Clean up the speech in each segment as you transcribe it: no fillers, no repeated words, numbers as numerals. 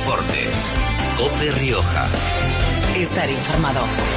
Deportes. COPE Rioja. Estar informado.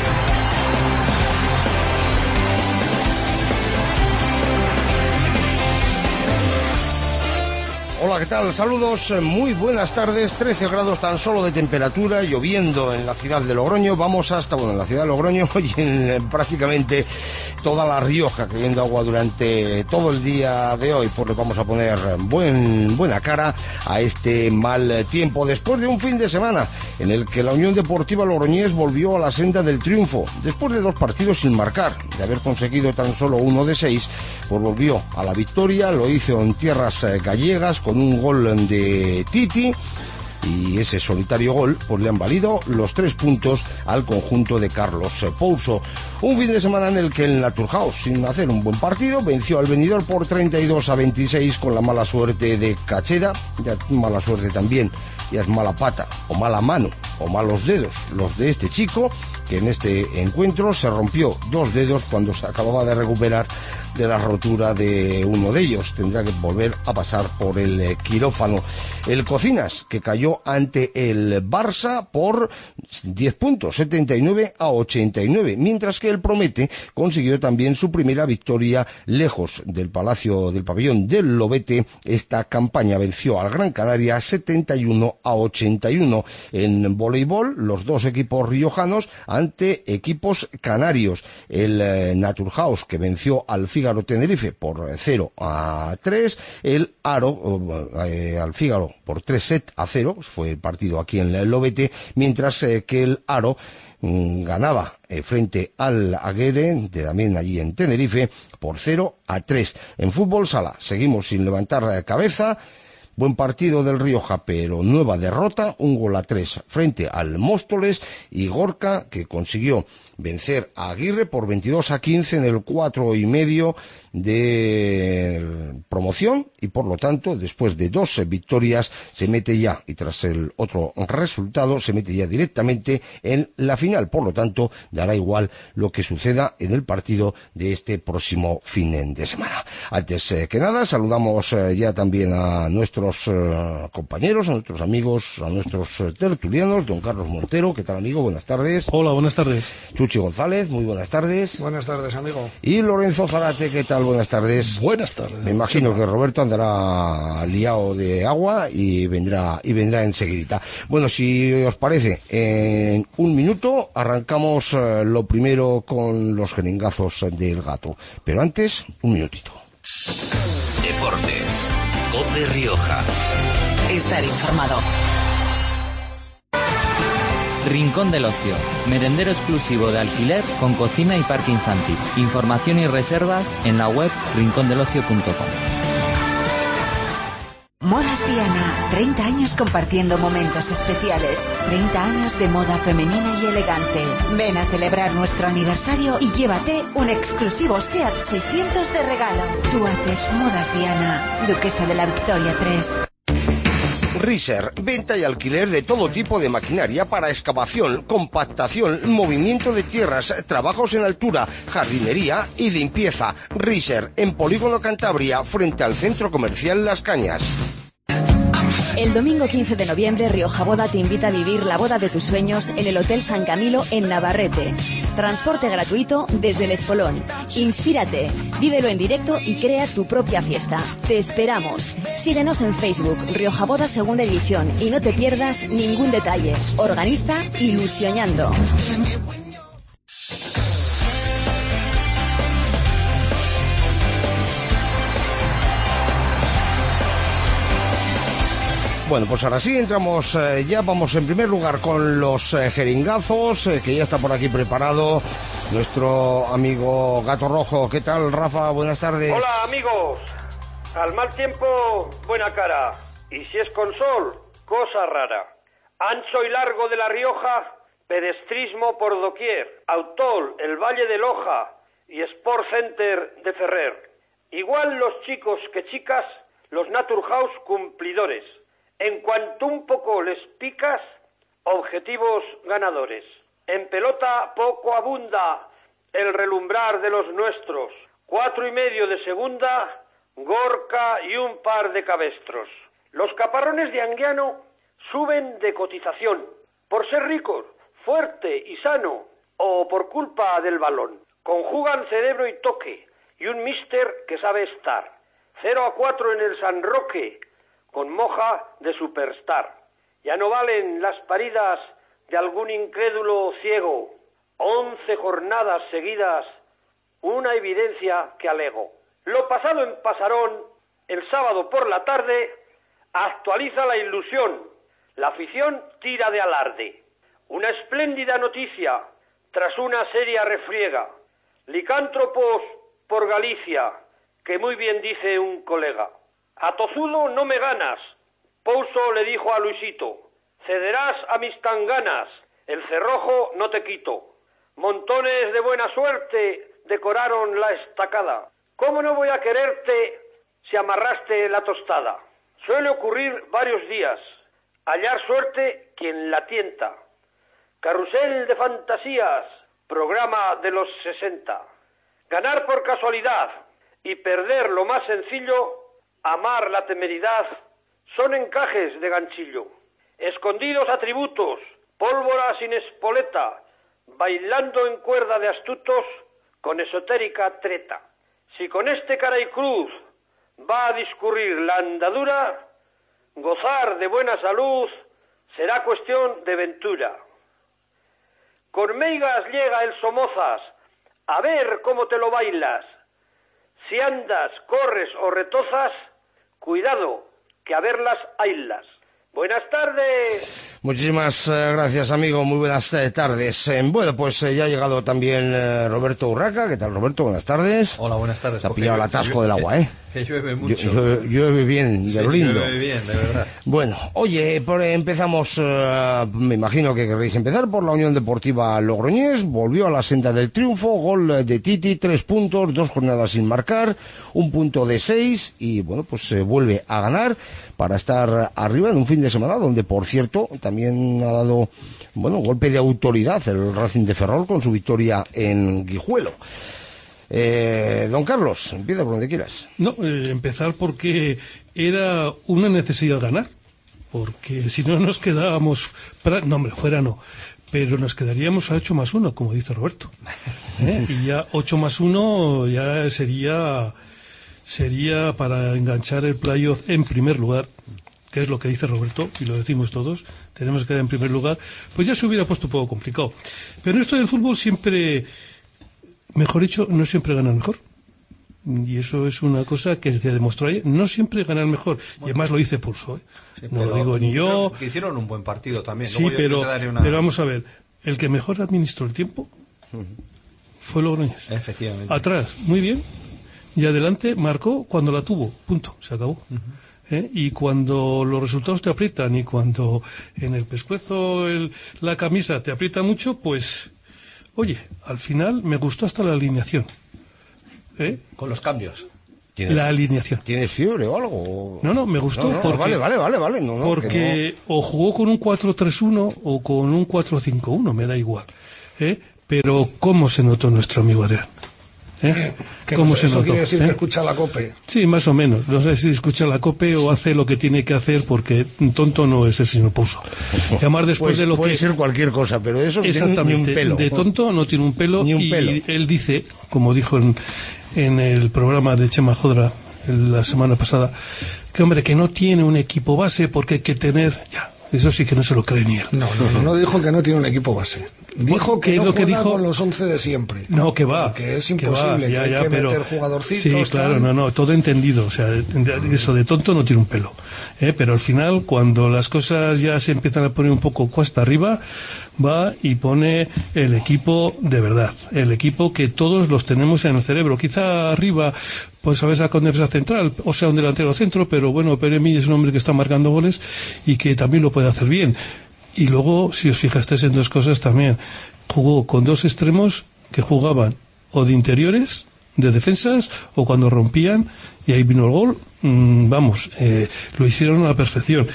Hola, ¿qué tal? Saludos, muy buenas tardes. 13 grados tan solo de temperatura, lloviendo en la ciudad de Logroño. Vamos hasta, en la ciudad de Logroño y en prácticamente toda La Rioja, cayendo agua durante todo el día de hoy. Pues le vamos a poner buena cara a este mal tiempo, después de un fin de semana en el que la Unión Deportiva Logroñés volvió a la senda del triunfo. Después de 2 partidos sin marcar, de haber conseguido tan solo 1 de 6, pues volvió a la victoria. Lo hizo en tierras gallegas con un gol de Titi, y ese solitario gol pues le han valido los 3 puntos al conjunto de Carlos Pouso. Un fin de semana en el que el Naturhaus, sin hacer un buen partido, venció al Benidorm por 32-26 con la mala suerte de Cacheda. Ya mala suerte también, ya es mala pata o mala mano o malos dedos los de este chico, que en este encuentro se rompió 2 dedos cuando se acababa de recuperar de la rotura de uno de ellos. Tendrá que volver a pasar por el quirófano. El Cocinas, que cayó ante el Barça por 10 puntos, 79-89, mientras que el Promete consiguió también su primera victoria lejos del pabellón del Lobete. Esta campaña venció al Gran Canaria 71-81. En voleibol, los 2 equipos riojanos ante equipos canarios. El Naturhaus, que venció al Fígaro Tenerife por 0-3, el Aro al Fígaro por 3-0, fue el partido aquí en el Lobete, mientras que el Aro ganaba frente al Aguere, también allí en Tenerife, por 0-3. En fútbol sala seguimos sin levantar cabeza. Buen partido del Rioja, pero nueva derrota, 1-3 frente al Móstoles, y Gorka, que consiguió vencer a Aguirre por 22-15 en el 4,5 de promoción, y por lo tanto, después de 2 victorias, se mete ya, y tras el otro resultado, se mete ya directamente en la final. Por lo tanto, dará igual lo que suceda en el partido de este próximo fin de semana. Antes que nada, saludamos ya también a nuestros compañeros, a nuestros amigos, a nuestros tertulianos. Don Carlos Montero, ¿qué tal, amigo? Buenas tardes. Hola, buenas tardes. Chuchi González, muy buenas tardes. Buenas tardes, amigo. Y Lorenzo Zarate, ¿qué tal? Buenas tardes. Buenas tardes. Me imagino que Roberto andará liado de agua y vendrá enseguidita. Bueno, si os parece, en un minuto arrancamos lo primero con los jeringazos del gato. Pero antes, un minutito. Deportes. COPE Rioja. Estar informado. Rincón del Ocio, merendero exclusivo de alquiler con cocina y parque infantil. Información y reservas en la web rincondelocio.com. Modas Diana, 30 años compartiendo momentos especiales, 30 años de moda femenina y elegante. Ven a celebrar nuestro aniversario y llévate un exclusivo SEAT 600 de regalo. Tú haces Modas Diana, Duquesa de la Victoria 3. Riser, venta y alquiler de todo tipo de maquinaria para excavación, compactación, movimiento de tierras, trabajos en altura, jardinería y limpieza. Riser, en Polígono Cantabria, frente al Centro Comercial Las Cañas. El domingo 15 de noviembre, Rioja Boda te invita a vivir la boda de tus sueños en el Hotel San Camilo en Navarrete. Transporte gratuito desde El Espolón. Inspírate, vívelo en directo y crea tu propia fiesta. Te esperamos. Síguenos en Facebook, Rioja Boda segunda edición, y no te pierdas ningún detalle. Organiza Ilusionando. Bueno, pues ahora sí, entramos ya, vamos en primer lugar con los jeringazos, que ya está por aquí preparado nuestro amigo Gato Rojo. ¿Qué tal, Rafa? Buenas tardes. Hola, amigos. Al mal tiempo, buena cara. Y si es con sol, cosa rara. Ancho y largo de La Rioja, pedestrismo por doquier. Autol, el Valle de Loja y Sport Center de Ferrer. Igual los chicos que chicas, los Naturhaus cumplidores. En cuanto un poco les picas, objetivos ganadores. En pelota poco abunda el relumbrar de los nuestros. 4,5 de segunda, Gorka y un par de cabestros. Los caparrones de Anguiano suben de cotización, por ser ricos, fuerte y sano, o por culpa del balón. Conjugan cerebro y toque, y un míster que sabe estar. 0-4 en el San Roque, con moja de superstar. Ya no valen las paridas de algún incrédulo ciego. 11 jornadas seguidas, una evidencia que alego. Lo pasado en Pasarón, el sábado por la tarde, actualiza la ilusión. La afición tira de alarde. Una espléndida noticia, tras una seria refriega. Licántropos por Galicia, que muy bien dice un colega. A tozudo no me ganas, Pouso le dijo a Luisito. Cederás a mis tanganas, el cerrojo no te quito. Montones de buena suerte decoraron la estacada. ¿Cómo no voy a quererte si amarraste la tostada? Suele ocurrir varios días, hallar suerte quien la tienta. Carrusel de fantasías, programa de los 60. Ganar por casualidad y perder lo más sencillo, amar la temeridad, son encajes de ganchillo. Escondidos atributos, pólvora sin espoleta, bailando en cuerda de astutos, con esotérica treta. Si con este cara y cruz va a discurrir la andadura, gozar de buena salud será cuestión de ventura. Con meigas llega el Somozas, a ver cómo te lo bailas. Si andas, corres o retozas, cuidado, que a verlas haylas. Buenas tardes. Muchísimas gracias, amigo. Muy buenas tardes. Bueno, pues ya ha llegado también Roberto Urraca. ¿Qué tal, Roberto? Buenas tardes. Hola, buenas tardes. Te ha pillado el atasco del agua, ¿eh? Que llueve mucho. Llueve bien, de lo lindo. Llueve bien, de verdad. Bueno, oye, empezamos, me imagino que querréis empezar por la Unión Deportiva Logroñés. Volvió a la senda del triunfo, gol de Titi, 3 puntos, 2 jornadas sin marcar, 1 punto de 6, y bueno, pues se vuelve a ganar para estar arriba en un fin de semana donde, por cierto, también ha dado, bueno, golpe de autoridad el Racing de Ferrol con su victoria en Guijuelo. Don Carlos, empieza por donde quieras. No, empezar porque era una necesidad ganar, porque si no nos quedábamos, no hombre, fuera no, pero nos quedaríamos a 8+1, como dice Roberto, y ya 8+1 ya sería para enganchar el playoff en primer lugar, que es lo que dice Roberto, y lo decimos todos, tenemos que quedar en primer lugar, pues ya se hubiera puesto un poco complicado. Pero esto del fútbol siempre, mejor dicho, no siempre gana el mejor. Y eso es una cosa que se demostró ayer. No siempre gana el mejor. Y además lo dice Pulso, ¿eh? Sí, no lo digo ni yo. Que hicieron un buen partido también. Sí, pero vamos a ver. El que mejor administró el tiempo fue Logroñés. Efectivamente. Atrás, muy bien. Y adelante marcó cuando la tuvo. Punto. Se acabó. Y cuando los resultados te aprietan y cuando en el pescuezo la camisa te aprieta mucho, pues... Oye, al final me gustó hasta la alineación. Con los cambios. La alineación. ¿Tienes fiebre o algo? No, me gustó. No, porque, vale. Porque o jugó con un 4-3-1 o con un 4-5-1, me da igual. Pero ¿cómo se notó nuestro amigo Adrián? ¿Cómo se notó? Quiere decir que escucha la COPE. Sí, más o menos. No sé si escucha la COPE o hace lo que tiene que hacer, porque tonto no es el señor Pouso. Y además después pues, de lo puede ser cualquier cosa, pero de eso no tiene ni un pelo. De tonto no tiene un pelo. Ni un pelo. Y él dice, como dijo en el programa de Chema Jodra la semana pasada, que hombre, que no tiene un equipo base porque hay que tener... Ya, eso sí que no se lo cree ni él. No dijo que no tiene un equipo base. Dijo que no juega con los 11 de siempre. No, que va. Que es imposible, que hay que meter jugadorcitos. Sí, claro, no, todo entendido. O sea, eso de tonto no tiene un pelo. Pero al final, cuando las cosas ya se empiezan a poner un poco cuesta arriba, va y pone el equipo de verdad. El equipo que todos los tenemos en el cerebro. Quizá arriba, pues a veces con defensa central, o sea, un delantero centro, pero bueno, Pere Mí es un hombre que está marcando goles y que también lo puede hacer bien. Y luego, si os fijasteis en dos cosas también, jugó con dos extremos que jugaban o de interiores, de defensas, o cuando rompían, y ahí vino el gol, lo hicieron a la perfección.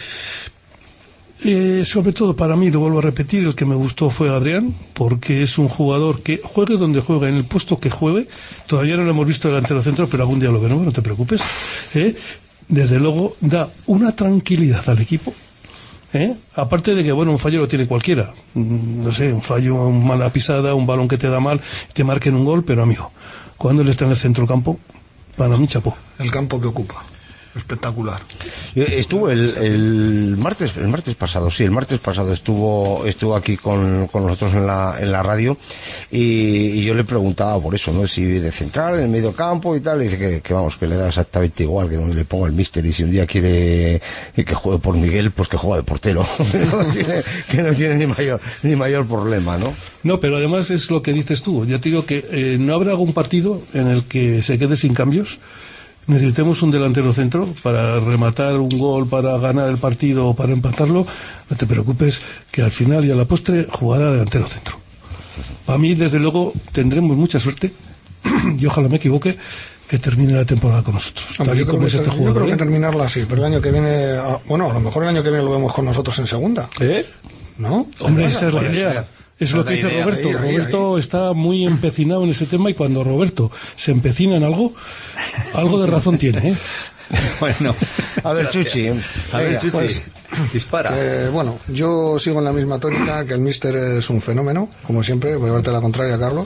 Sobre todo para mí, lo vuelvo a repetir, el que me gustó fue Adrián, porque es un jugador que juegue donde juegue, en el puesto que juegue, todavía no lo hemos visto delantero centro, pero algún día lo veremos, no te preocupes, desde luego da una tranquilidad al equipo, Aparte de que, bueno, un fallo lo tiene cualquiera. No sé, un fallo, una mala pisada, un balón que te da mal, te marquen un gol, pero amigo, cuando él está en el centro del campo, para mí chapó. El campo que ocupa. Espectacular. Estuvo el martes pasado estuvo aquí con nosotros en la radio y yo le preguntaba por eso, ¿no? Si de central, en el medio campo y tal, y dice que vamos, que le da exactamente igual que donde le ponga el míster, y si un día quiere que juegue por Miguel, pues que juegue de portero. que no tiene ni mayor problema, ¿no? No, pero además es lo que dices tú. Ya te digo que no habrá algún partido en el que se quede sin cambios. Necesitemos un delantero centro para rematar un gol, para ganar el partido o para empatarlo. No te preocupes, que al final y a la postre jugará delantero centro. Para mí, desde luego, tendremos mucha suerte y ojalá me equivoque, que termine la temporada con nosotros. Tal y como es este jugador. Yo creo que terminarla así, pero el año que viene, bueno, a lo mejor el año que viene lo vemos con nosotros en segunda. ¿No? Hombre, esa es la idea. Es lo que dice Roberto. Roberto está muy empecinado en ese tema, y cuando Roberto se empecina en algo de razón tiene, ¿eh? Bueno, a ver, Chuchi. Pues, dispara. Bueno, yo sigo en la misma tónica, que el míster es un fenómeno, como siempre. Voy a verte la contraria, Carlos.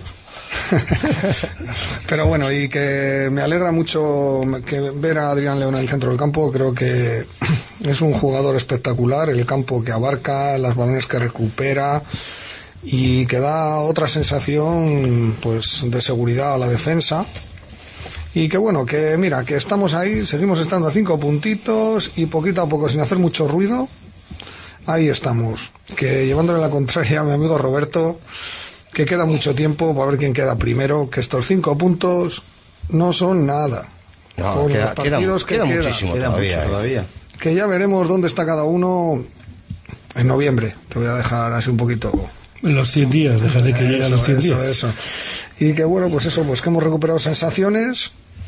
Pero bueno, y que me alegra mucho que ver a Adrián León en el centro del campo. Creo que es un jugador espectacular, el campo que abarca, los balones que recupera, y que da otra sensación, pues, de seguridad a la defensa. Y que bueno, que mira, que estamos ahí, seguimos estando a 5 puntitos y poquito a poco, sin hacer mucho ruido, ahí estamos. Que llevándole la contraria a mi amigo Roberto, que queda mucho tiempo para ver quién queda primero, que estos 5 puntos no son nada. No, con los partidos queda muchísimo todavía. Que ya veremos dónde está cada uno en noviembre. Te voy a dejar así un poquito. En los 100 días, dejaré que llegue a los 100 días. Eso. Y que bueno, pues eso, pues que hemos recuperado sensaciones,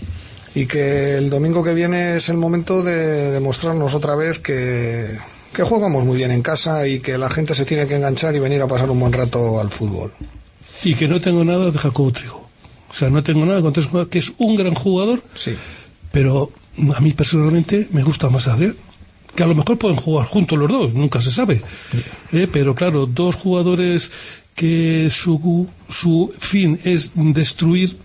y que el domingo que viene es el momento de demostrarnos otra vez que jugamos muy bien en casa, y que la gente se tiene que enganchar y venir a pasar un buen rato al fútbol. Y que no tengo nada de Jacobo Trigo. O sea, no tengo nada contra ese jugador, que es un gran jugador, sí, pero a mí personalmente me gusta más Adrián. Que a lo mejor pueden jugar juntos los dos, nunca se sabe. Pero claro, dos jugadores que su fin es destruir,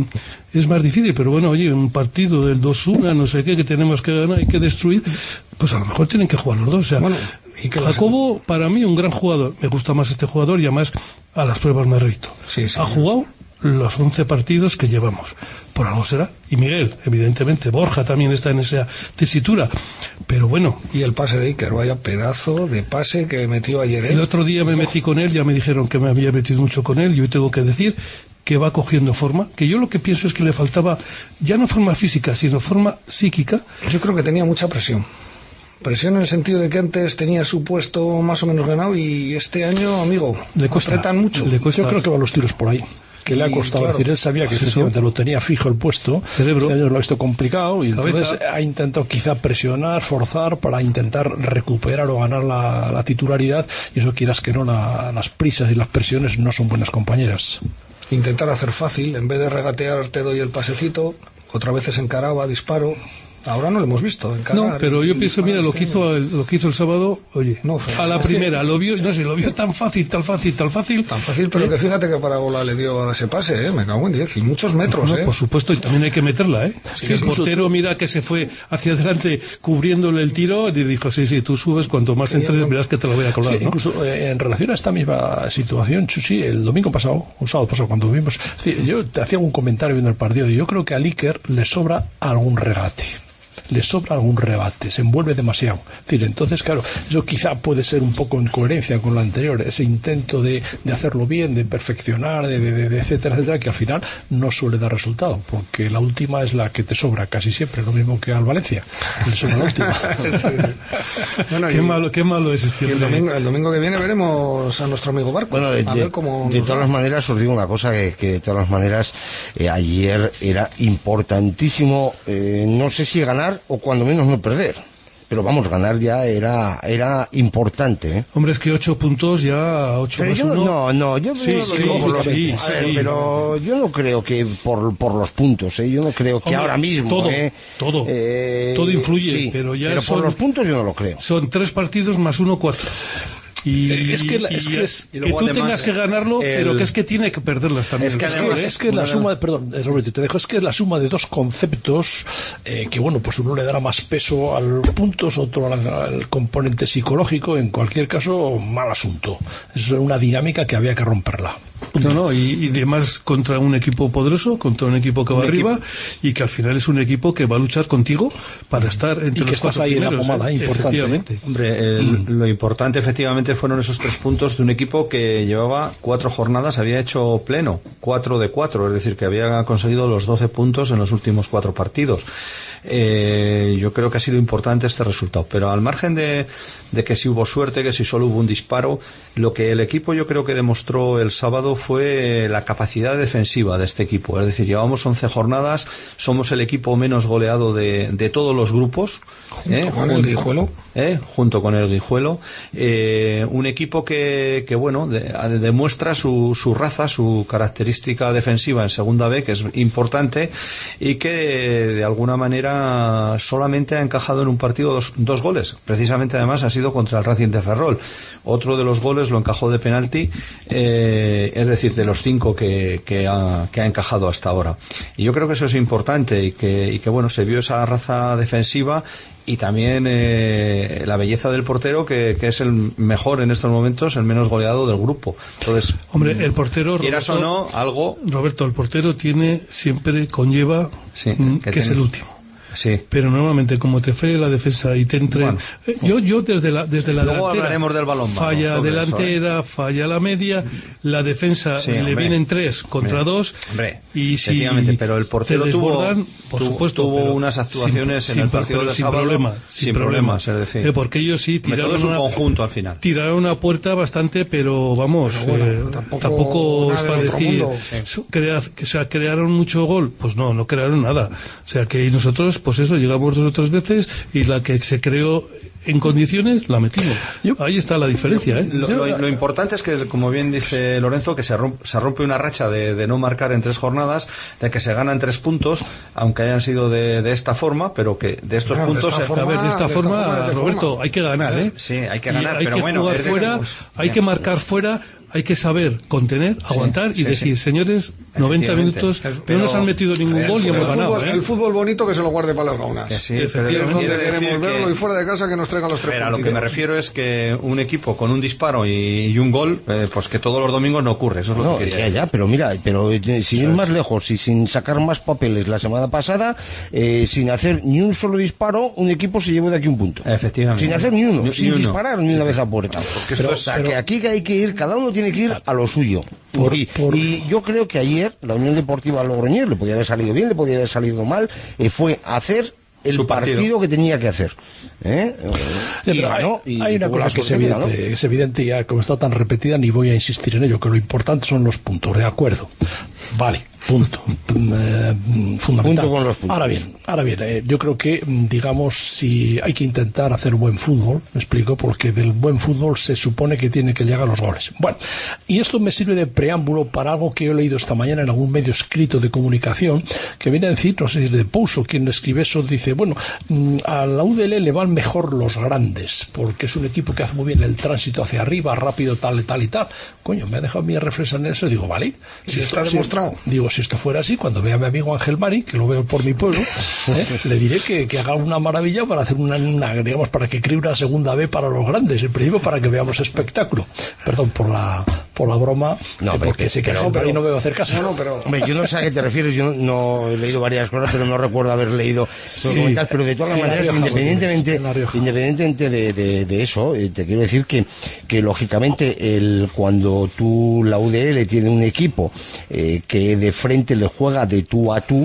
es más difícil. Pero bueno, oye, un partido del 2-1, no sé qué, que tenemos que ganar y que destruir, pues a lo mejor tienen que jugar los dos. O sea, bueno, Jacobo, para mí, un gran jugador. Me gusta más este jugador, y además a las pruebas me repito. Sí, ha jugado los 11 partidos que llevamos. Por algo será. Y Miguel, evidentemente. Borja también está en esa tesitura. Pero bueno. Y el pase de Iker, vaya pedazo de pase que metió ayer. El otro día me metí con él, ya me dijeron que me había metido mucho con él, y hoy tengo que decir que va cogiendo forma, que yo lo que pienso es que le faltaba ya no forma física, sino forma psíquica. Yo creo que tenía mucha presión. Presión en el sentido de que antes tenía su puesto más o menos ganado, y este año, amigo, le cuesta, apretan mucho. Yo creo que van los tiros por ahí. Que le ha costado, claro, decir, él sabía que efectivamente lo tenía fijo el puesto. Cerebro. Este año lo ha visto complicado, y entonces ha intentado quizá presionar, forzar para intentar recuperar o ganar la titularidad, y eso, quieras que no, las prisas y las presiones no son buenas compañeras. Intentar hacer fácil, en vez de regatear te doy el pasecito, otra vez se encaraba, disparo. Ahora no lo hemos visto. No, pero yo pienso, mira, lo que hizo el sábado, oye, no, a la primera, lo vio, no sé, lo vio tan fácil, pero que fíjate que para bola le dio a ese pase, me cago en 10, y muchos metros, no, por supuesto, y también hay que meterla, Sí, el portero, mira, que se fue hacia adelante cubriéndole el tiro, y dijo, sí, tú subes, cuanto más entres, verás que te lo voy a colar, sí, ¿no? Incluso en relación a esta misma situación, Chuchi, el domingo pasado, un sábado pasado, cuando vimos, yo te hacía un comentario viendo el partido, y yo creo que a Iker le sobra algún regate. Le sobra algún rebate, se envuelve demasiado. Es decir, entonces, claro, eso quizá puede ser un poco en coherencia con lo anterior, ese intento de hacerlo bien, de perfeccionar, de etcétera, que al final no suele dar resultado, porque la última es la que te sobra casi siempre, lo mismo que al Valencia, le sobra la última. Sí. Bueno, qué malo es este. El domingo que viene veremos a nuestro amigo Barco. Bueno, de todas las maneras, os digo una cosa, que de todas las maneras, ayer era importantísimo, no sé si ganar o cuando menos no perder. pero vamos, ganar ya era importante, ¿eh? Hombre, es que 8 puntos ya, 8 más 1... No, yo pero yo no creo que por los puntos, ¿eh? Yo no creo que ahora mismo... Todo influye, pero ya pero por los puntos yo no lo creo. Son 3 partidos más 1, 4. Y que tú además, tengas que ganarlo, pero que es que tiene que perderlas también. Es que la suma, perdón, Roberto, te dejo, es que es la suma de dos conceptos que, bueno, pues uno le dará más peso a los puntos, otro al componente psicológico. En cualquier caso, mal asunto. Eso es una dinámica que había que romperla. Y además contra un equipo poderoso, contra un equipo que va arriba y que al final es un equipo que va a luchar contigo para estar entre los 4 ahí primeros, en la pomada, importante. Efectivamente. Hombre, lo importante efectivamente fueron esos 3 puntos de un equipo que llevaba 4 jornadas, había hecho pleno, 4 de 4, es decir, que había conseguido los 12 puntos en los últimos 4 partidos. Yo creo que ha sido importante este resultado, pero al margen de que si hubo suerte, que si solo hubo un disparo, lo que el equipo yo creo que demostró el sábado fue la capacidad defensiva de este equipo. Es decir, llevamos 11 jornadas, somos el equipo menos goleado de todos los grupos, junto con el Guijuelo, junto con el Guijuelo, un equipo que bueno, demuestra su raza, su característica defensiva en segunda B, que es importante, y que de alguna manera solamente ha encajado en un partido dos goles. Precisamente además ha sido contra el Racing de Ferrol. Otro de los goles lo encajó de penalti, es decir, de los 5 que ha encajado hasta ahora. Y yo creo que eso es importante y que bueno, se vio esa raza defensiva y también la belleza del portero, que es el mejor en estos momentos, el menos goleado del grupo. Entonces, hombre, el portero, quieras o no, algo... Roberto, el portero siempre conlleva que es el último. Sí. Pero normalmente como te falle la defensa y te entre... Bueno, yo desde la luego delantera hablaremos del balón, falla delantera, eso, falla la media, la defensa vienen 3 contra 2 y si pero el portero tuvo unas actuaciones en el partido de sábado sin problemas, es decir, porque ellos sí tiraron un conjunto al final. Tiraron una puerta bastante, pero vamos, tampoco es para decir crearon mucho gol, pues no crearon nada. O sea que nosotros pues eso, llegamos 2 o 3 veces y la que se creó en condiciones la metimos. Ahí está la diferencia, ¿eh? Lo importante es que, como bien dice Lorenzo, que se rompe una racha de no marcar en 3 jornadas, de que se ganan 3 puntos, aunque hayan sido de esta forma, pero que de estos puntos... de esta forma, Roberto, hay que ganar, ¿eh? Sí, hay que ganar, pero bueno... Hay que jugar fuera, hay que marcar fuera... Hay que saber contener, aguantar y decir, señores, 90 minutos, no nos han metido ningún gol y hemos ganado. El fútbol bonito que se lo guarde para las gaunas. Efectivamente. Donde queremos verlo y fuera de casa que nos traigan los 3 puntos. A lo que me refiero es que un equipo con un disparo y un gol, pues que todos los domingos no ocurre. Eso es lo que quería decir. Pero mira, sin ir más lejos y sin sacar más papeles, la semana pasada, sin hacer ni un solo disparo, un equipo se llevó de aquí un punto. Efectivamente. Sin hacer ni uno, sin disparar ni una vez a puerta. Que aquí hay que ir, cada uno tiene que ir a lo suyo. Y yo creo que ayer la Unión Deportiva Logroñés le podía haber salido bien, le podía haber salido mal, fue hacer el partido que tenía que hacer. Hay una cosa que es evidente, ya como está tan repetida, ni voy a insistir en ello, que lo importante son los puntos, de acuerdo. Vale, punto. Fundamental. Punto con los puntos. Ahora bien, yo creo que, digamos, si hay que intentar hacer buen fútbol, me explico, porque del buen fútbol se supone que tiene que llegar los goles. Bueno, y esto me sirve de preámbulo para algo que he leído esta mañana en algún medio escrito de comunicación, que viene a decir, no sé si es de Pouso quien escribe eso, dice, bueno, a la UDL le van mejor los grandes, porque es un equipo que hace muy bien el tránsito hacia arriba, rápido, tal y tal. Coño, me ha dejado mi reflexión en eso, digo, vale. Si está demostrado. Digo, si esto fuera así, cuando vea a mi amigo Ángel Mari, que lo veo por mi pueblo, le diré que haga una maravilla para hacer una, digamos, para que cree una segunda B para los grandes, en principio para que veamos espectáculo. Perdón por la broma, porque sé que pero ahí no me va a hacer caso. Hombre, yo no sé a qué te refieres, yo no he leído varias cosas, pero no recuerdo haber leído los comentarios, pero de todas las maneras, independientemente de eso, te quiero decir que lógicamente cuando la UDL tiene un equipo que de frente le juega de tú a tú,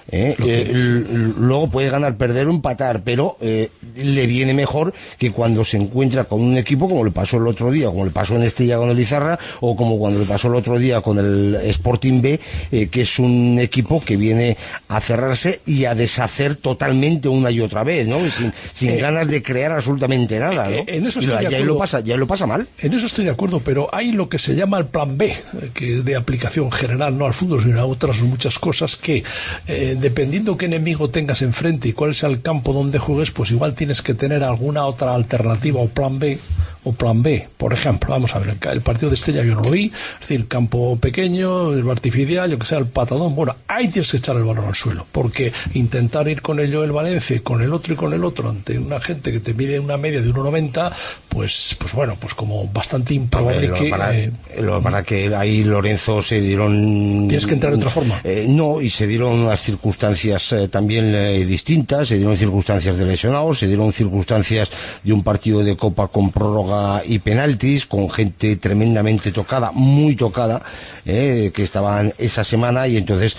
Luego puede ganar, perder o empatar, pero le viene mejor que cuando se encuentra con un equipo como le pasó el otro día, como le pasó en Estella con el Izarra, o como cuando le pasó el otro día con el Sporting B, que es un equipo que viene a cerrarse y a deshacer totalmente una y otra vez, ¿no? Sin ganas de crear absolutamente nada, ¿no? En eso estoy de acuerdo. Ya lo pasa mal. En eso estoy de acuerdo, pero hay lo que se llama el plan B, que de aplicación general, no al fútbol, sino a otras muchas cosas que, dependiendo qué enemigo tengas enfrente y cuál sea el campo donde juegues, pues igual tienes que tener alguna otra alternativa o plan B. Por ejemplo, vamos a ver, el partido de Estella yo no lo vi, es decir, campo pequeño, el artificial, yo que sea, el patadón, bueno, ahí tienes que echar el balón al suelo, porque intentar ir con el Valencia, con el otro y con el otro, ante una gente que te mide una media de 1,90, pues bueno, pues como bastante improbable para que ahí Lorenzo se dieron... Tienes que entrar de otra forma. No, y se dieron unas circunstancias también distintas, se dieron circunstancias de lesionados, se dieron circunstancias de un partido de Copa con prórroga y penaltis, con gente tremendamente tocada, muy tocada, que estaban esa semana, y entonces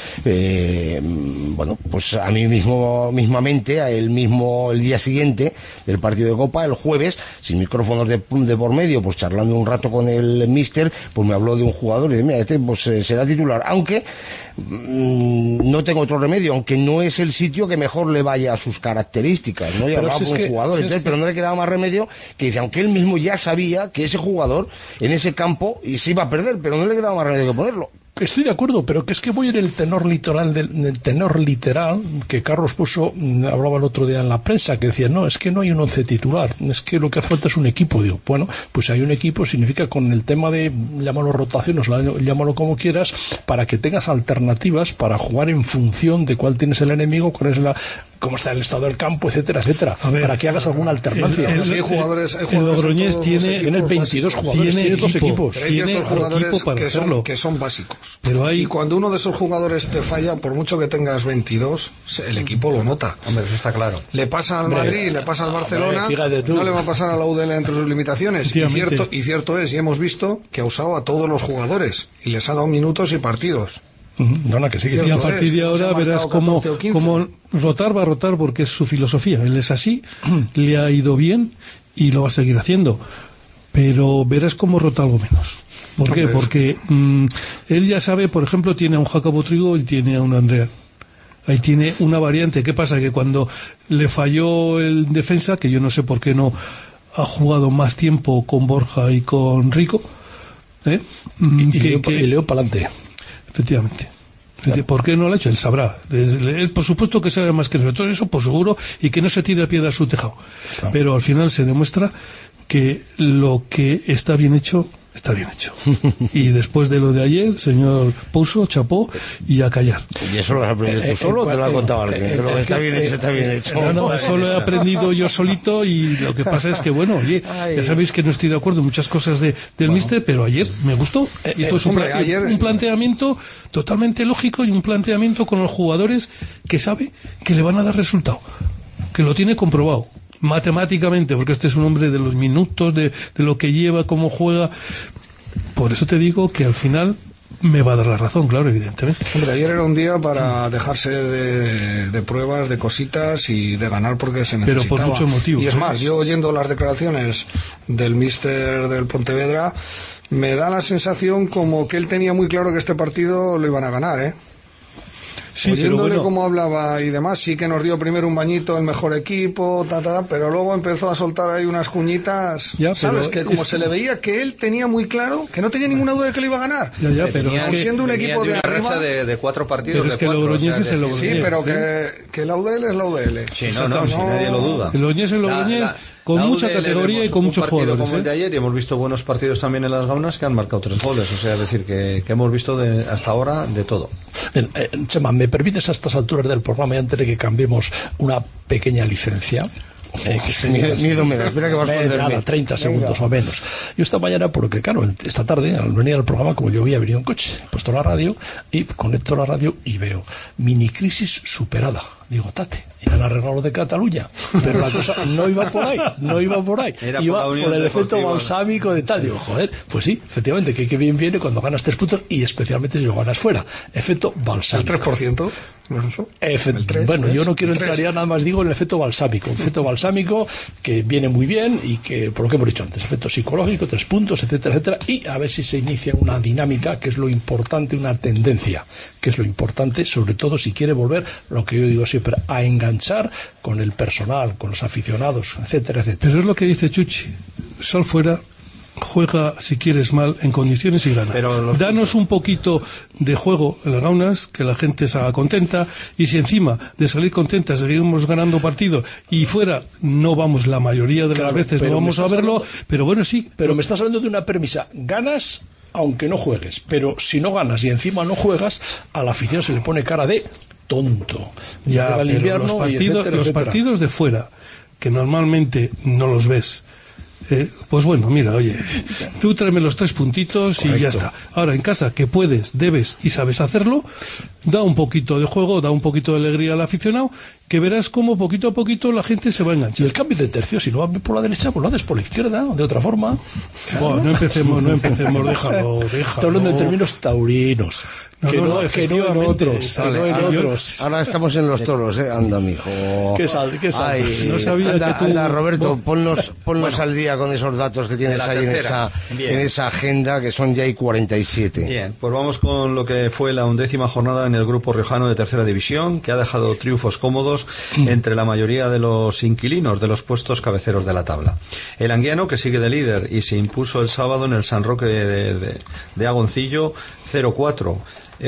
bueno, pues a mí mismamente, el día siguiente del partido de Copa, el jueves, sin micrófonos de por medio, pues charlando un rato con el míster, pues me habló de un jugador y de mira, este pues será titular, aunque no tengo otro remedio, aunque no es el sitio que mejor le vaya a sus características, ¿no? Y hablaba con un jugador, entonces, pero no le quedaba más remedio que dice, aunque él mismo ya sabía que ese jugador en ese campo y se iba a perder, pero no le quedaba más remedio que ponerlo. Estoy de acuerdo, pero que es que voy en el tenor literal que Carlos puso, hablaba el otro día en la prensa, que decía, no, es que no hay un 11 titular, es que lo que hace falta es un equipo. Digo, bueno, pues hay un equipo, significa con el tema de, llámalo rotaciones, llámalo como quieras, para que tengas alternativas para jugar en función de cuál tienes el enemigo, cuál es cómo está el estado del campo, etcétera, etcétera, para que hagas alguna alternancia. Hay jugadores el Logroñés tiene 22 jugadores, tiene dos equipos. Hay ciertos jugadores que son básicos. Pero y cuando uno de esos jugadores te falla, por mucho que tengas 22, el equipo lo nota. Hombre, eso está claro. Le pasa al Madrid, le pasa al Barcelona, no le va a pasar a la UDL entre sus limitaciones. Y cierto es, y hemos visto que ha usado a todos los jugadores y les ha dado minutos y partidos. Que sí, y a partir de ahora verás cómo rotar va a rotar, porque es su filosofía. Él es así, le ha ido bien y lo va a seguir haciendo, pero verás cómo rota algo menos. ¿Por qué? Porque él ya sabe, por ejemplo, tiene a un Jacobo Trigo y tiene a un Andrea. Ahí tiene una variante. ¿Qué pasa? Que cuando le falló el defensa, que yo no sé por qué no ha jugado más tiempo con Borja y con Rico, y Leo para adelante. Efectivamente. ¿Por qué no lo ha hecho? Él sabrá. Él, por supuesto que sabe más que nosotros, eso por seguro, y que no se tire a piedra a su tejado. Pero al final se demuestra que lo que está bien hecho, está bien hecho. Y después de lo de ayer, señor Pouso, chapó y a callar. ¿Y eso lo has aprendido tú solo o te lo ha contado alguien? Pero está bien hecho, está bien hecho. No, eso lo he aprendido yo solito, y lo que pasa es que, bueno, oye, ya sabéis que no estoy de acuerdo en muchas cosas del míster, pero ayer me gustó. Y esto es un planteamiento totalmente lógico y un planteamiento con los jugadores que sabe que le van a dar resultado, que lo tiene comprobado matemáticamente, porque este es un hombre de los minutos, de lo que lleva, cómo juega. Por eso te digo que al final me va a dar la razón, claro, evidentemente. Hombre, ayer era un día para dejarse de pruebas, de cositas y de ganar porque se necesitaba. Pero por muchos motivos. Y es más, yo oyendo las declaraciones del míster del Pontevedra, me da la sensación como que él tenía muy claro que este partido lo iban a ganar, ¿eh? Sí, oyéndole cómo hablaba y demás, sí que nos dio primero un bañito, el mejor equipo, pero luego empezó a soltar ahí unas cuñitas, ¿sabes? Que como se le veía que él tenía muy claro, que no tenía ninguna duda de que lo iba a ganar. Pero es que siendo un equipo de arriba de 4 partidos. Pero es que el Logroñés es el Logroñés. Sí, pero que la UDL es la UDL. Sí, no, nadie lo duda. El Logroñés es el Logroñés. Con mucha categoría y con muchos jugadores. Como el de ayer, y hemos visto buenos partidos también en las Gaunas que han marcado 3 goles. O sea, es decir, que hemos visto hasta ahora de todo. Bien, Chema, ¿me permites a estas alturas del programa, y antes de que cambiemos, una pequeña licencia? Miedo me da, espera que vas a nada, 30 segundos o menos. Yo esta mañana, porque claro, esta tarde, al venir al programa, como yo había venido en coche, he puesto la radio y conecto la radio y veo mini crisis superada. Digo, tate, ya han arreglado lo de Cataluña, pero la cosa no iba por ahí, iba por el efecto balsámico de tal. Digo, joder, pues sí, efectivamente, que bien viene cuando ganas 3 puntos y especialmente si lo ganas fuera. Efecto balsámico. El 3%. Bueno, yo no quiero entrar ya, nada más digo el efecto balsámico. Un efecto balsámico que viene muy bien y que, por lo que hemos dicho antes, efecto psicológico, 3 puntos, etcétera, etcétera, y a ver si se inicia una dinámica, que es lo importante, una tendencia, que es lo importante, sobre todo si quiere volver, lo que yo digo siempre, a enganchar con el personal, con los aficionados, etcétera, etcétera. Pero es lo que dice Chuchi, sal fuera, juega si quieres mal en condiciones y gana. Danos un poquito de juego en las gaunas, que la gente se haga contenta, y si encima de salir contenta seguimos ganando partidos y fuera no vamos la mayoría de las veces no vamos a verlo, pero bueno, sí. Pero me estás hablando de una premisa, ganas aunque no juegues, pero si no ganas y encima no juegas, a la afición se le pone cara de tonto. Ya, pero los partidos de fuera, que normalmente no los ves, pues bueno, mira, oye, tú tráeme los 3 puntitos. Correcto. Y ya está. Ahora en casa, que puedes, debes y sabes hacerlo, da un poquito de juego, da un poquito de alegría al aficionado, que verás cómo poquito a poquito la gente se va a enganchar. Y el cambio de tercio, si no va por la derecha, pues lo haces por la izquierda, de otra forma. Bueno, no empecemos, déjalo. Estoy hablando en términos taurinos. Que no en otros. Ahora estamos en los toros, anda, mijo. ¿Qué sal? Ay, no sabía que tú... Anda, Roberto, ponnos al día con esos datos que tienes ahí en esa agenda, que son ya 47. Bien, pues vamos con lo que fue la 11ª jornada en el grupo riojano de tercera división, que ha dejado triunfos cómodos entre la mayoría de los inquilinos de los puestos cabeceros de la tabla. El Anguiano, que sigue de líder y se impuso el sábado en el San Roque de Agoncillo 0-4.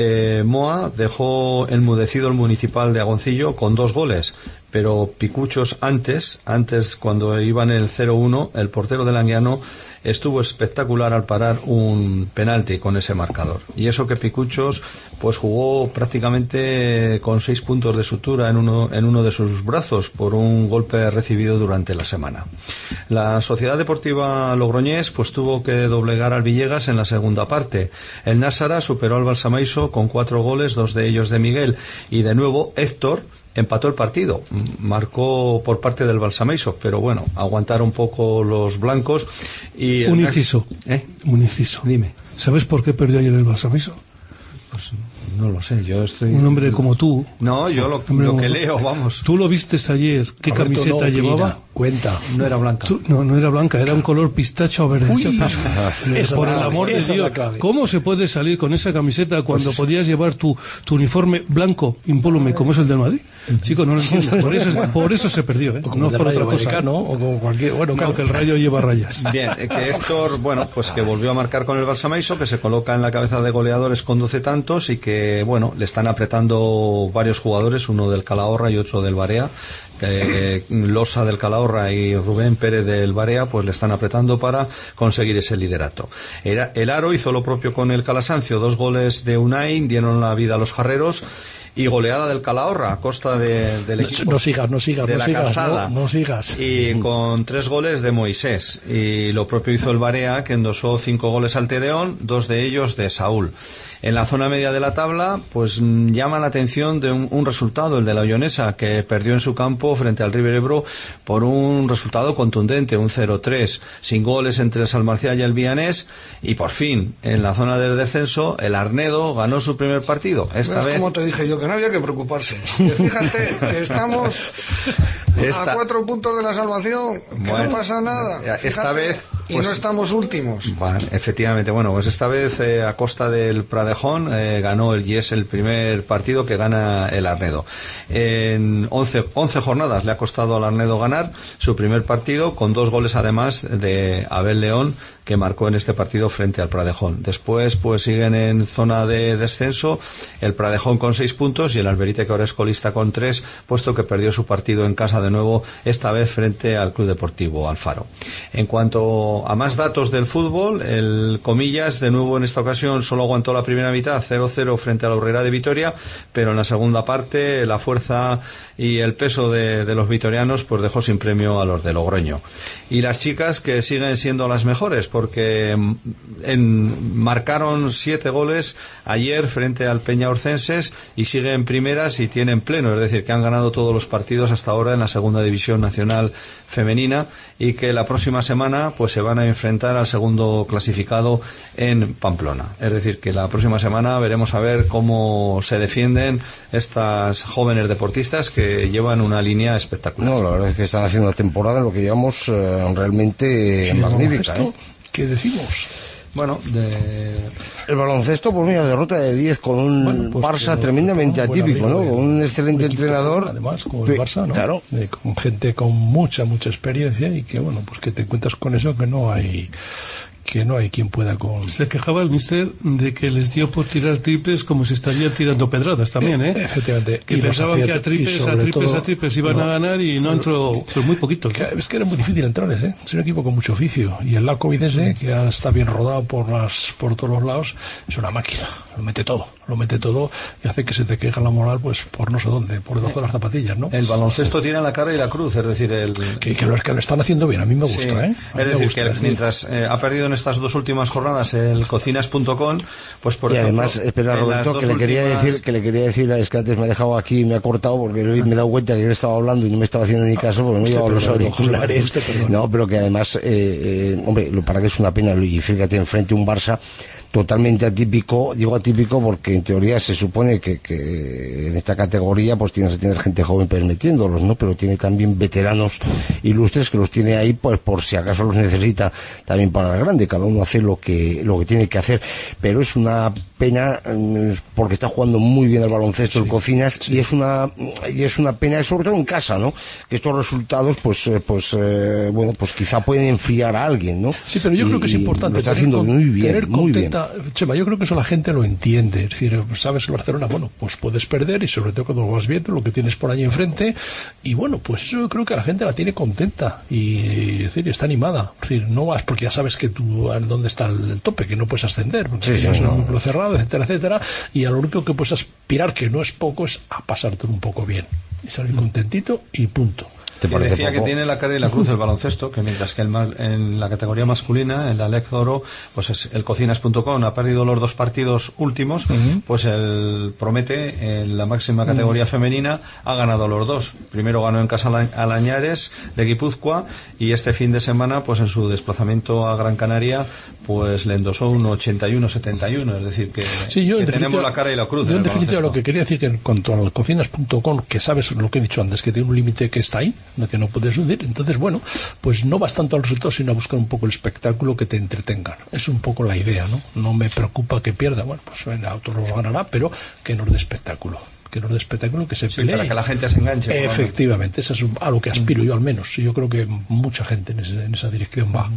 Moa dejó enmudecido el Municipal de Agoncillo con 2 goles, pero Picuchos antes cuando iban el 0-1, el portero del Anguiano estuvo espectacular al parar un penalti con ese marcador. Y eso que Picuchos pues jugó prácticamente con 6 puntos de sutura en uno de sus brazos por un golpe recibido durante la semana. La Sociedad Deportiva Logroñés pues tuvo que doblegar al Villegas en la segunda parte. El Násara superó al Balsamaiso con 4 goles, 2 de ellos de Miguel, y de nuevo Héctor empató el partido, marcó por parte del Balsamaiso, pero bueno, aguantaron un poco los blancos. Y un inciso. Un inciso. Dime. ¿Sabes por qué perdió ayer el Balsamaiso? Pues no lo sé, yo estoy... Un hombre como tú. No, yo lo que leo, vamos. ¿Tú lo vistes ayer? ¿Qué Roberto, camiseta llevaba? Cuenta. No era blanca. No era blanca, era un color pistacho o verde. Por el amor de Dios, ¿cómo se puede salir con esa camiseta cuando podías llevar tu uniforme blanco, impolume, como es el del Madrid? Chico, no lo entiendo. Por eso se perdió, ¿eh? No por otra cosa, ¿no? O como cualquier... Bueno, claro, que el Rayo lleva rayas. Bien, que Héctor, bueno, pues que volvió a marcar con el Balsamaiso, que se coloca en la cabeza de goleadores con 12 tantos y que, bueno, le están apretando varios jugadores, uno del Calahorra y otro del Barea. Losa del Calahorra y Rubén Pérez del Barea pues le están apretando para conseguir ese liderato. El Aro hizo lo propio con el Calasancio, 2 goles de Unai dieron la vida a los jarreros y goleada del Calahorra a costa del equipo. No sigas. Y con 3 goles de Moisés. Y lo propio hizo el Barea, que endosó 5 goles al Tedeón, 2 de ellos de Saúl. En la zona media de la tabla, pues llama la atención de un resultado, el de la Ollonesa, que perdió en su campo frente al River Ebro por un resultado contundente, un 0-3, sin goles entre el Salmarcial y el Vianés, y por fin, en la zona del descenso, el Arnedo ganó su primer partido. Esta vez, como te dije yo, que no había que preocuparse. Que fíjate que estamos a 4 puntos de la salvación, que no pasa nada. Fíjate, esta vez... y no estamos últimos. Bueno, efectivamente, bueno, pues esta vez a costa del Pradejón ganó el Yes el primer partido que gana el Arnedo. En 11 jornadas le ha costado al Arnedo ganar su primer partido, con 2 goles además de Abel León, que marcó en este partido frente al Pradejón. Después pues siguen en zona de descenso el Pradejón con 6 puntos y el Alberite, que ahora es colista, con 3, puesto que perdió su partido en casa casa de nuevo, esta vez frente al Club Deportivo Alfaro. En cuanto a más datos del fútbol, el Comillas de nuevo en esta ocasión solo aguantó la primera mitad 0-0 frente a la Urrera de Vitoria, pero en la segunda parte la fuerza y el peso de los vitorianos pues dejó sin premio a los de Logroño. Y las chicas, que siguen siendo las mejores, porque marcaron 7 goles ayer frente al Peñaorcenses y siguen primeras y tienen pleno, es decir, que han ganado todos los partidos hasta ahora en la segunda división nacional femenina, y que la próxima semana pues se van a enfrentar al segundo clasificado en Pamplona. Es decir, que la próxima semana veremos a ver cómo se defienden estas jóvenes deportistas que llevan una línea espectacular. No, la verdad es que están haciendo una temporada en lo que llevamos realmente magnífica. ¿Qué decimos? Bueno, el baloncesto, por una derrota de 10 con un Barça tremendamente atípico, ¿no? Con un excelente entrenador. Además, como el Barça, ¿no? Claro. Con gente con mucha experiencia, y que, bueno, pues que te encuentras con eso, que no hay quien pueda con... Se quejaba el míster de que les dio por tirar triples como si estarían tirando pedradas también, ¿eh? Efectivamente. Que pensaban que a triples iban a ganar, y no entró pues muy poquito. Es que era muy difícil entrarles, ¿eh? Es un equipo con mucho oficio. Y el Lakovic ese, que ya está bien rodado por todos los lados, es una máquina. Lo mete todo y hace que se te queja la moral pues por no sé dónde, por debajo de las zapatillas, ¿no? El baloncesto tiene la cara y la cruz, es decir, que lo están haciendo bien, a mí me gusta, sí. ¿eh? Es decir, que mientras ha perdido en estas 2 últimas jornadas el cocinas.com, pues por ejemplo, además, espera, Roberto, que le quería decir, es que antes me ha dejado aquí y me ha cortado porque me he dado cuenta que él estaba hablando y no me estaba haciendo ni caso porque no llevaba los auriculares. No, pero que además, hombre, para que es una pena, y fíjate, enfrente un Barça totalmente atípico. Digo atípico porque en teoría se supone que en esta categoría pues tienes que tener gente joven permitiéndolos, ¿no? Pero tiene también veteranos ilustres que los tiene ahí pues por si acaso los necesita también para el grande. Cada uno hace lo que tiene que hacer, pero es una pena porque está jugando muy bien el baloncesto, el Cocinas, y es una pena, sobre todo en casa, ¿no? Que estos resultados bueno, pues quizá pueden enfriar a alguien, ¿no? Sí, pero yo creo que es importante lo está haciendo muy bien, muy bien. Chema, yo creo que eso la gente lo entiende. Es decir, sabes, el Barcelona, bueno, pues puedes perder, y sobre todo cuando lo vas viendo, lo que tienes por ahí enfrente, y bueno, pues yo creo que la gente la tiene contenta y, es decir, está animada. Es decir, no vas porque ya sabes que tú dónde está el tope, que no puedes ascender, porque ya es un núcleo cerrado, etcétera, y a lo único que puedes aspirar, que no es poco, es a pasártelo un poco bien y salir contentito y punto. Decía que tiene la cara y la cruz el baloncesto, que mientras que en la categoría masculina, en la Lec Oro, pues es el Cocinas.com ha perdido los 2 partidos últimos, pues el Promete en la máxima categoría femenina ha ganado los 2. Primero ganó en casa a Lañares de Guipúzcoa, y este fin de semana pues en su desplazamiento a Gran Canaria pues le endosó un 81-71, es decir que, tenemos la cara y la cruz. Yo en definitiva lo que quería decir, que en cuanto al Cocinas.com, que sabes lo que he dicho antes, que tiene un límite que está ahí, que no puedes hundir, entonces bueno, pues no vas tanto al resultado sino a buscar un poco el espectáculo que te entretengan. Es un poco la idea, ¿no? No me preocupa que pierda, bueno, pues venga, otro lo ganará, pero que nos dé espectáculo, que se pelee, para que la gente se enganche. Efectivamente, eso es a lo que aspiro yo, al menos. Yo creo que mucha gente en esa dirección va.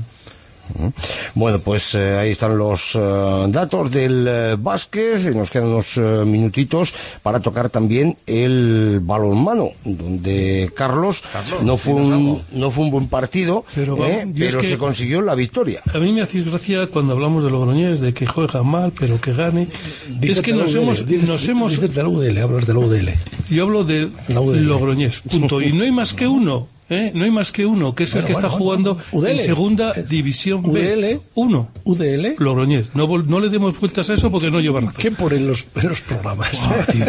Bueno, pues ahí están los datos del básquet. Nos quedan unos minutitos para tocar también el balonmano, donde Carlos no fue un buen partido, pero se consiguió la victoria. A mí me hace gracia cuando hablamos de Logroñés, de que juega mal pero que gane. Es que nos hemos dices de la UDL, hablas de la UDL. Yo hablo de Logroñés, punto. Y no hay más que uno. No hay más que uno, que es el que está jugando en segunda división B. Uno. UDL. Logroñés. No le demos vueltas a eso porque no lleva razón. ¿Qué ponen los programas?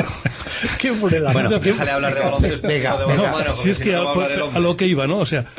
¿Qué ponen la Bueno, déjale hablar de baloncesto. Si es que a lo que iba, ¿no? O sea,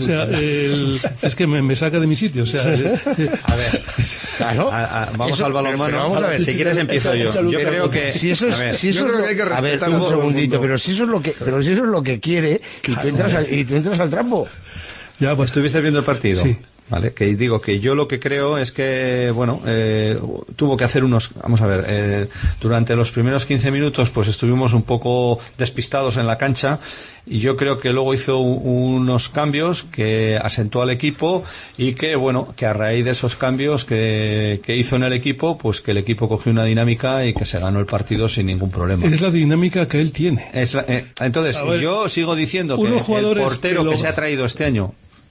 es que me saca de mi sitio. O sea, a ver, claro, vamos al balonmano. Vamos a ver, si quieres empiezo yo. Yo creo que si eso es, a ver, un segundito, pero si eso es lo que quiere, y tú entras al trampo. Ya, pues estuviste viendo el partido. Sí. Vale, que digo que yo lo que creo es que, bueno, tuvo que hacer vamos a ver, durante los primeros 15 minutos pues estuvimos un poco despistados en la cancha y yo creo que luego hizo unos cambios que asentó al equipo y que, bueno, que a raíz de esos cambios que hizo en el equipo, pues que el equipo cogió una dinámica y que se ganó el partido sin ningún problema. Es la dinámica que él tiene. Entonces, yo sigo diciendo que el portero que se ha traído este año,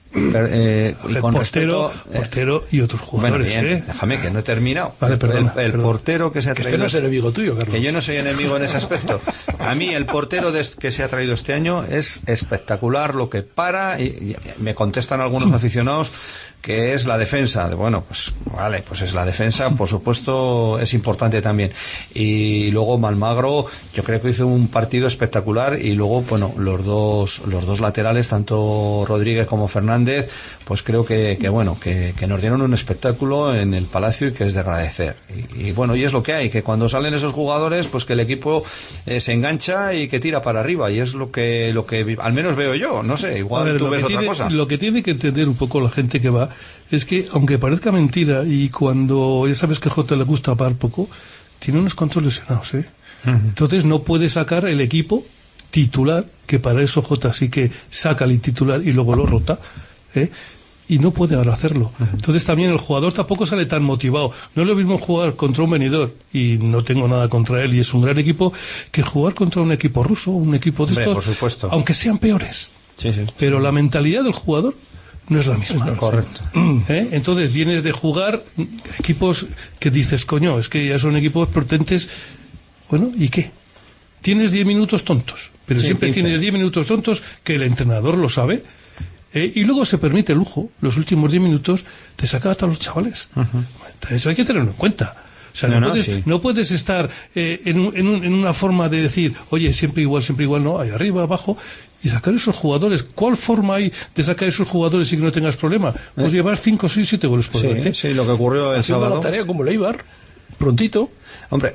y con portero y otros jugadores. Bueno, bien, déjame que no he terminado. Vale, perdona, el portero que se ha traído. Este no es enemigo tuyo, Carlos. Que yo no soy enemigo en ese aspecto. A mí el portero que se ha traído este año es espectacular lo que para, y me contestan algunos aficionados que es la defensa. Bueno, pues vale, pues es la defensa, por supuesto, es importante también. Y luego Malmagro, yo creo que hizo un partido espectacular, y luego, bueno, los dos laterales, tanto Rodríguez como Fernández, pues creo que bueno, que nos dieron un espectáculo en el Palacio y que es de agradecer. Y bueno, y es lo que hay, que cuando salen esos jugadores, pues que el equipo se engancha y que tira para arriba, y es lo que al menos veo yo, no sé, igual tú ves otra cosa. Lo que tiene que entender un poco la gente que va es que, aunque parezca mentira, y cuando ya sabes que a Jota le gusta pagar poco, tiene unos cuantos lesionados, ¿eh? Entonces no puede sacar el equipo titular, que para eso Jota sí que saca el titular y luego lo rota, y no puede ahora hacerlo. Entonces también el jugador tampoco sale tan motivado. No es lo mismo jugar contra un Benidorm, y no tengo nada contra él y es un gran equipo, que jugar contra un equipo ruso, un equipo de estos, por supuesto, aunque sean peores. Sí. Pero la mentalidad del jugador no es la misma. Correcto. Entonces vienes de jugar equipos que dices, coño, es que ya son equipos potentes. Bueno, ¿y qué? Tienes 10 minutos tontos, pero siempre 15. Tienes 10 minutos tontos que el entrenador lo sabe, y luego se permite el lujo, los últimos 10 minutos, de sacar hasta los chavales. Eso hay que tenerlo en cuenta. O sea, no puedes estar en una forma de decir, oye, siempre igual, no, ahí arriba, abajo, y sacar esos jugadores. ¿Cuál forma hay de sacar esos jugadores y que no tengas problema? Pues llevar 5, 6, 7 goles por delante. Sí, lo que ocurrió el sábado. La tarea como el Eibar, prontito. Hombre,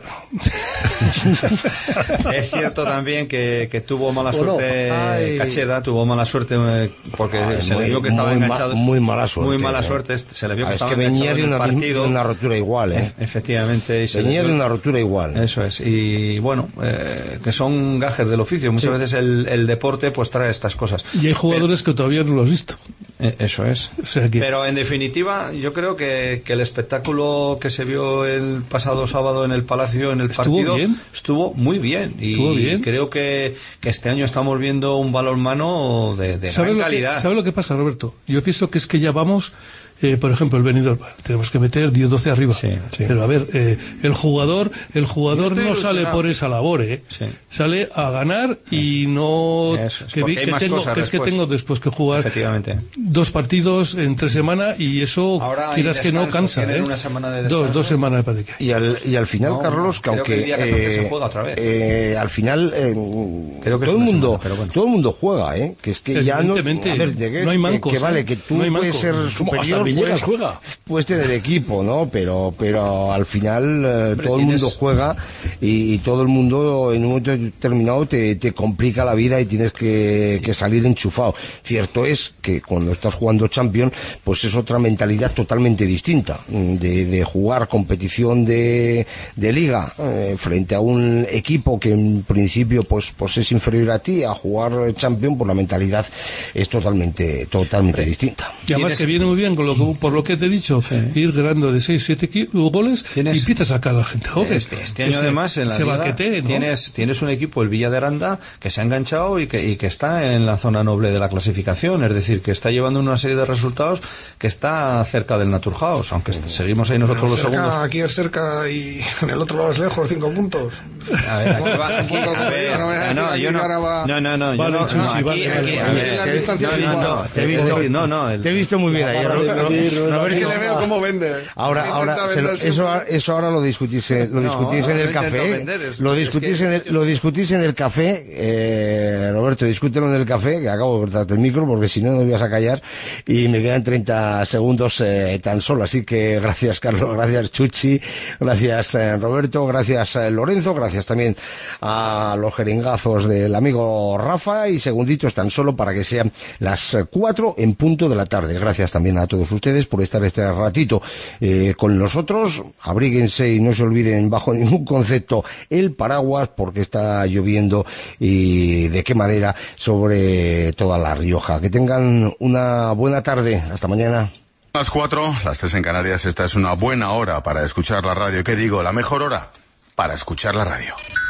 es cierto también que tuvo mala suerte Cacheda, tuvo mala suerte porque se le vio que estaba enganchado. Muy mala suerte. Muy mala suerte, se le vio que estaba venía enganchado en el partido. De una rotura igual, Efectivamente. Venía de una rotura igual. Eso es. Y bueno, que son gajes del oficio. Muchas veces el deporte pues trae estas cosas. Y hay jugadores que todavía no lo has visto. Eso es. O sea que... Pero en definitiva, yo creo que el espectáculo que se vio el pasado sábado en el Palacio, en el partido, estuvo muy bien. Y creo que este año estamos viendo un balonmano de gran calidad. ¿Sabe lo que pasa, Roberto? Yo pienso que es que ya vamos... por ejemplo, el Benidorm, tenemos que meter 10-12 arriba. Sí. Pero a ver, el jugador no sale por esa labor, sale a ganar y no... Eso es, que tengo después que jugar 2 partidos en 3 semanas, y eso, quieras que no, cansa. Una semana de descanso. 2 semanas me parece. Y al final, Carlos, que aunque se juega otra vez. al final creo que todo el mundo juega, que es que ya no... A ver, no hay mancos. Que vale, que tú puedes ser superior, puedes tener equipo, ¿no? Pero al final todo el mundo juega, y todo el mundo en un momento determinado te complica la vida y tienes que salir enchufado. Cierto es que cuando estás jugando Champions, pues es otra mentalidad totalmente distinta, de jugar competición de liga frente a un equipo que en principio pues es inferior a ti, a jugar Champions, pues la mentalidad es totalmente distinta. Y además que viene muy bien por lo que te he dicho, ir ganando de 6-7 goles y empiezas a sacar a la gente joven. Este año además en la liga tienes un equipo, el Villa de Aranda, que se ha enganchado y que está en la zona noble de la clasificación, es decir, que está llevando una serie de resultados que está cerca del Naturhaus, aunque seguimos ahí nosotros los segundos. Aquí es cerca y en el otro lado es lejos, 5 puntos. A ver, aquí te he visto muy bien ahí. Es que le veo cómo vende. Eso ahora lo discutís en el café. Lo discutís en el café. Roberto, discútelo en el café, que acabo de cortarte el micro porque si no me vas a callar y me quedan 30 segundos tan solo. Así que gracias, Carlos, gracias, Chuchi, gracias, Roberto, gracias, Lorenzo, gracias también a los jeringazos del amigo Rafa, y segunditos tan solo para que sean las 4 en punto de la tarde. Gracias también a todos ustedes ustedes por estar este ratito con nosotros. Abríguense y no se olviden bajo ningún concepto el paraguas, porque está lloviendo y de qué manera sobre toda La Rioja. Que tengan una buena tarde. Hasta mañana. Las 4, las 3 en Canarias. Esta es una buena hora para escuchar la radio. ¿Qué digo? La mejor hora para escuchar la radio.